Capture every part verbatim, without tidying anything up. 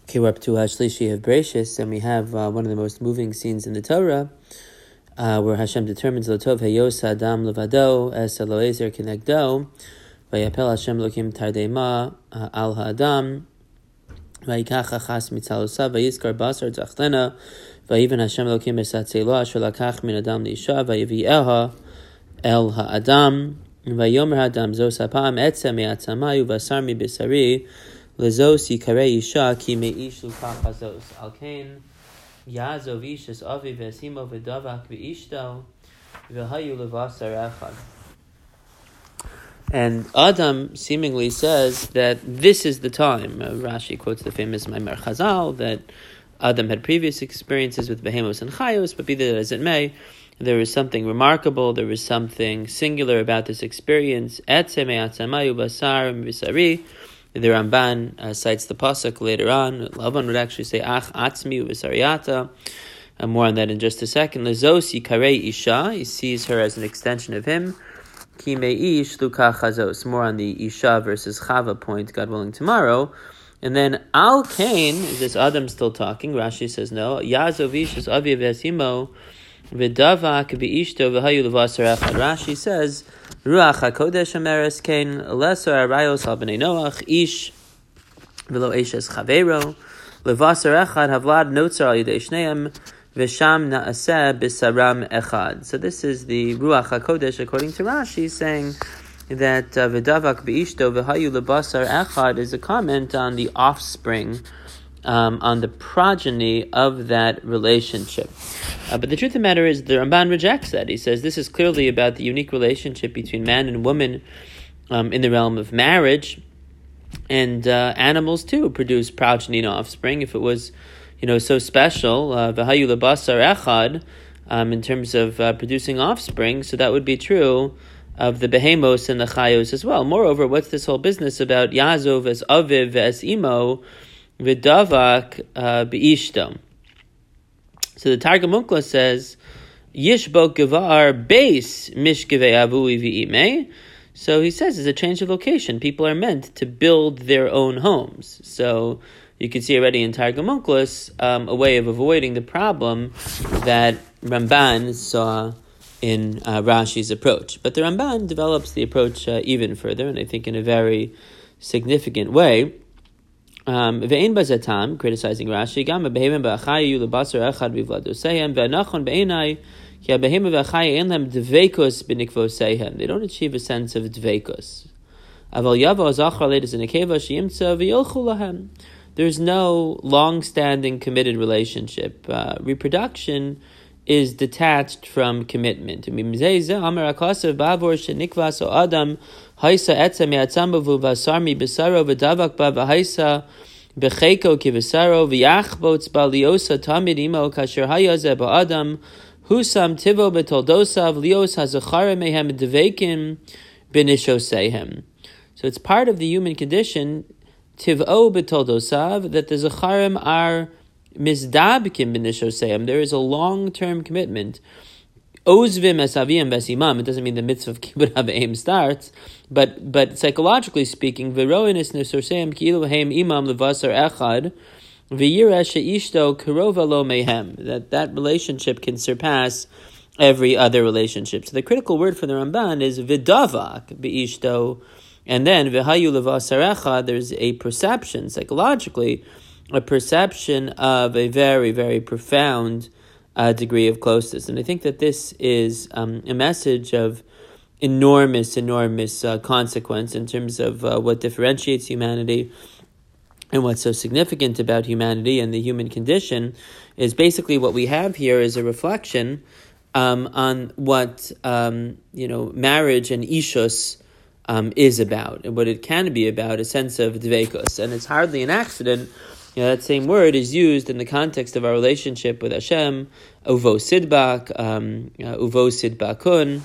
Okay, we're up to uh, Shlishi of Bereshis, and we have uh, one of the most moving scenes in the Torah, uh, where Hashem determines L'tov Hayos Adam Levado Es Eloezer Kenegdo Vayapel Hashem Lokim Tardema Al Ha'adam Vayikach Achas Mitzalosav Vayiskar Basar Zachlena Vayivan Hashem Lokim Esatzelo Asher Lakach Min Adam L'Isha Vayivi'eha El Ha'adam Vayomer Ha'adam Zos Ha'pam Etzem Me'atzamayu Vasar Mi B'sari Lezos yikarei isha ki meish lukach hazos. Alkein yazov ishas avi v'esimo v'davak v'ishto v'hayu levasar echad. And Adam seemingly says that this is the time. Uh, Rashi quotes the famous Maimer Chazal that Adam had previous experiences with behemos and chayos, but be that as it may, there was something remarkable, there was something singular about this experience. Etzem me'atzamayu basar v'sari. The Ramban uh, cites the pasuk later on. Lavan would actually say, "Ach atzmi v'sariyata." Uh, more on that in just a second. Lezos yikarei isha. He sees her as an extension of him. Ki meish lukach hazos. More on the isha versus chava point. God willing, tomorrow. And then al kain. Is this Adam still talking? Rashi says no. Yazov ishus avi v'esimo v'davak v'ishto v'hayu levasar echad. Rashi says, Ruach HaKodesh Ameres Kain Lesser Arayos Al B'nei Noach Ish V'lo Eshes Chaveiro Levasar Echad Havlad Notzar Al Yidei Shneim V'sham Na'aseh B'saram Echad. So this is the Ruach HaKodesh according to Rashi, saying that V'davak B'ishto V'hayu Lebasar Echad is a comment on the offspring, Um, on the progeny of that relationship. Uh, but the truth of the matter is the Ramban rejects that. He says this is clearly about the unique relationship between man and woman um, in the realm of marriage, and uh, animals too produce progeny and offspring. If it was, you know, so special, v'hayu lebasar echad, um, in terms of uh, producing offspring, so that would be true of the behemos and the chayos as well. Moreover, what's this whole business about Yazov as aviv as imo v'davak b'ishto? So the Targum Unkla says, Yishbo gevar beis mishkevei avui v'imei. So he says it's a change of location. People are meant to build their own homes. So you can see already in Targum Unkla um, a way of avoiding the problem that Ramban saw in uh, Rashi's approach. But the Ramban develops the approach uh, even further, and I think in a very significant way. Um, ve'ein bazatam, criticizing Rashi, gam behemim ba'achayu lebasar echad bivladosehem ve'anachon be'enai ki ha'behemim ba'achayu ein lem dveikus b'nikvosehem. They don't achieve a sense of dveikus. Aval yavo zachar leidas in a keva sheyimtza v'yilchu lahem. There's no long-standing committed relationship. Uh, reproduction is detached from commitment. Amar akasav bavor shenikvas o adam haisa etzem yatzambavu vasarmi besaro v'davak ba v'haisa becheko ki v'saro v'yachbots baliosa tamid imo kasher hayaze ba'adam husam tivo betoldosav lios hazachara mehem devekim b'nishosehem. So it's part of the human condition, tivo betoldosav, that the zacharim are mizdabkim b'nishosehem. There is a long-term commitment. Ozvim esavim besimam. It doesn't mean the mitzvah of kibbut ha've'im starts, but but psychologically speaking, v'roinis nesorseim ki'ilu heim imam levasar echad v'yireh she'ishto karova lo mehem. That that relationship can surpass every other relationship. So the critical word for the Ramban is v'davak b'ishto, and then v'hayu levasar echad. There's a perception psychologically, a perception of a very very profound Uh, degree of closeness. And I think that this is um, a message of enormous, enormous uh, consequence in terms of uh, what differentiates humanity and what's so significant about humanity and the human condition is basically what we have here is a reflection um, on what um, you know marriage and ishus um, is about and what it can be about, a sense of dveikus. And it's hardly an accident. You know, that same word is used in the context of our relationship with Hashem, uvo sidbak, um, uh, uvo sidbakun,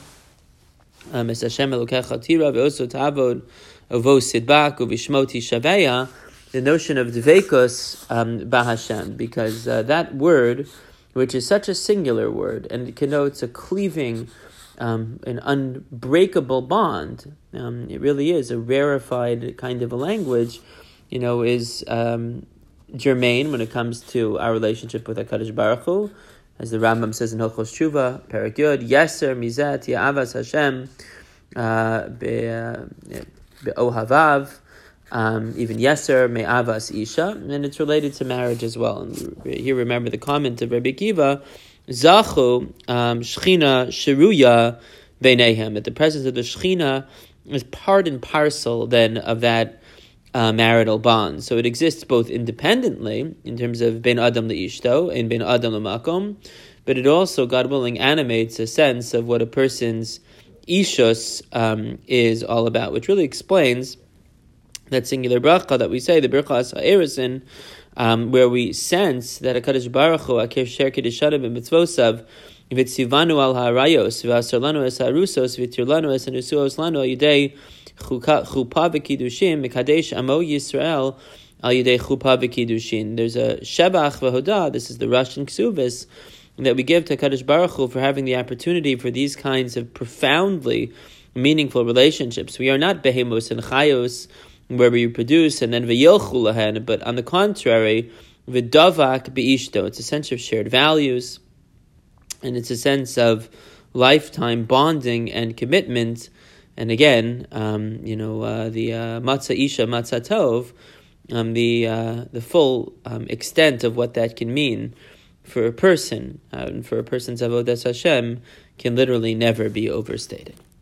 um, es Hashem elokecha tira ve'oso ta'avod, uvo sidbak, uvishmoti shaveya, the notion of dveikus um, b'Hashem, because uh, that word, which is such a singular word, and it connotes a cleaving, um, an unbreakable bond, um, it really is a rarefied kind of a language, you know, is... Um, germane when it comes to our relationship with HaKadosh Baruch Hu, as the Rambam says in Hilchos Tshuva, Perek Yud, Yeser Mizet Ya'avas Hashem Be'ohavav, um, even Yeser Me'avas Isha, and it's related to marriage as well. And here remember the comment of Rabbi Akiva, Zachu um, Shechina Sheruya Beinehem, that the presence of the Shechina is part and parcel then of that Uh, marital bond. So it exists both independently in terms of ben adam leishto and ben adam lemakom, but it also, God willing, animates a sense of what a person's ishus um, is all about, which really explains that singular bracha that we say, the Birchas HaErusin, um, where we sense that HaKadosh Baruch Hu, Akev Sher Kedushanim and Mitzvosav, V'tzivanu al ha'arayos, v'asar lanu es ha'arusos, v'tir lanu es ha'nusuos lanu al yidei chupa v'kiddushin, mekadesh amo Yisrael al yidei chupa v'kiddushin. There's a shebach v'hodah, this is the Russian Ksuvis, that we give to HaKadosh Baruch Hu for having the opportunity for these kinds of profoundly meaningful relationships. We are not behemos and chayos, where we produce and then v'yilchu lahen, but on the contrary, v'davak be'ishto, it's a sense of shared values, and it's a sense of lifetime bonding and commitment. And again, um, you know, uh, the uh, matzah isha, matzah tov, um, the uh, the full um, extent of what that can mean for a person, uh, and for a person's avodas Hashem, can literally never be overstated.